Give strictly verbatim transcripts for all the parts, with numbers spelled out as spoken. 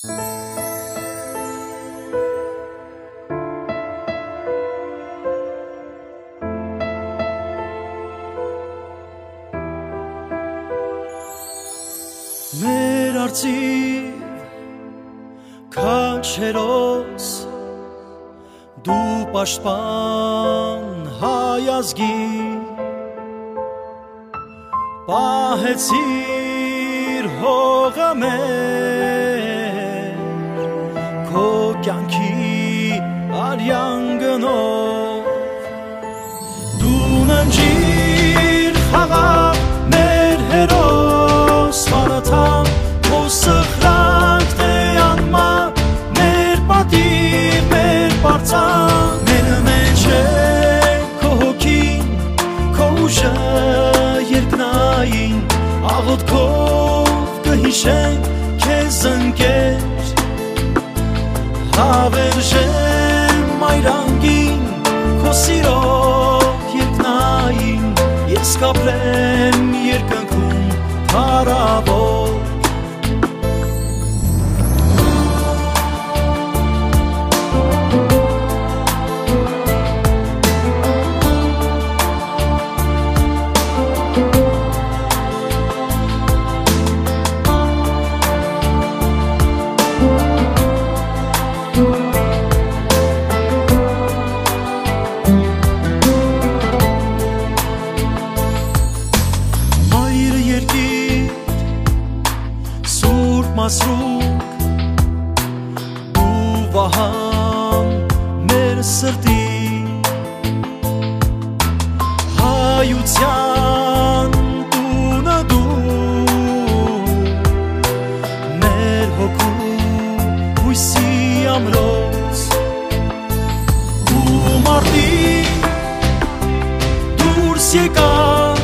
Մեր արծիվ քաչերոս դու պաշտպան հայ ազգի պահեցիր հողը մեր քո կյանքի արյան գնով դու ննջիր խաղաղ մեր հերոս Սպարաթան քո սխրանքն է անմար մեր պատիվ մեր պարծան մեր մեջ է քո հոգին քո ուժը երկնային աղոթքով կհիշենք քեզ ընկեր հավերժեմ այրանգին քո սիրով երկնային ես կապրեմ երկնքում Հարավոր Մասրուկ դու վահան մեր սրտի հայության տունը դու մեր հոգու հույսի ամրոց ու մարտի դուրս եկար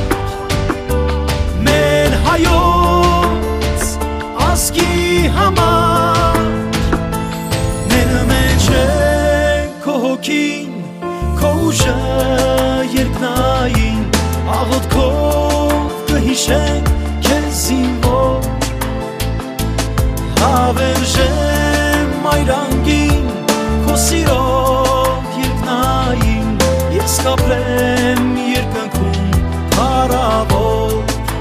մեր հայոց ազգի համար մեր մեջ է քո հոգին քո ուժը երկնային աղոթքով կհիշենք քեզ զինվոր հավերժեմ այրանգին քո սիրով երկնային ես կապրեմ երկնքում հարավոր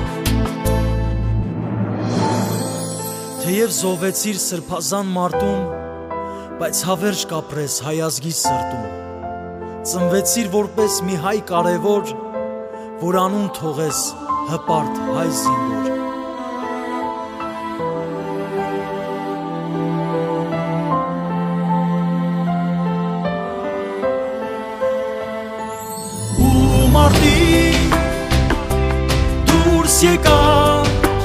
Թեև զոհվեցիր սրբազան մարտում, բայց հավերժ կապրես հայ ազգի սրտում, ծնվեցիր որպես մի հայ կարևոր, որ անուն թողես հպարտ հայ զինվոր։ Ու մարտի դուրս եկար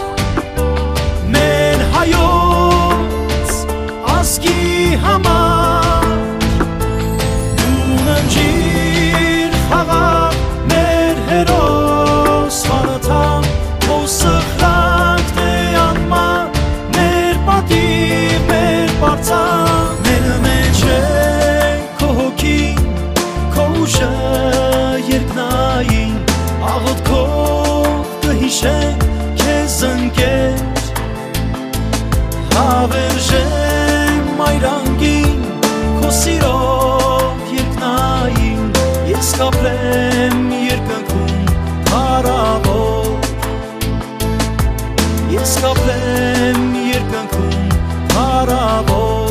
հայոց ազգի համար դու ննջիր խաղաղ մեր հերոս Սպարաթան քո սխրանքն է անմար մեր պատիվ մեր պարծան մեր մեջ է քո հոգին քո ուժը երկնային աղոթքով կհիշենք քեզ ընկեր հավերժեմ այրանգին քո սիրով երկնային ես կապրեմ երկնքում հարավոր ես կապրեմ երկնքում հարավոր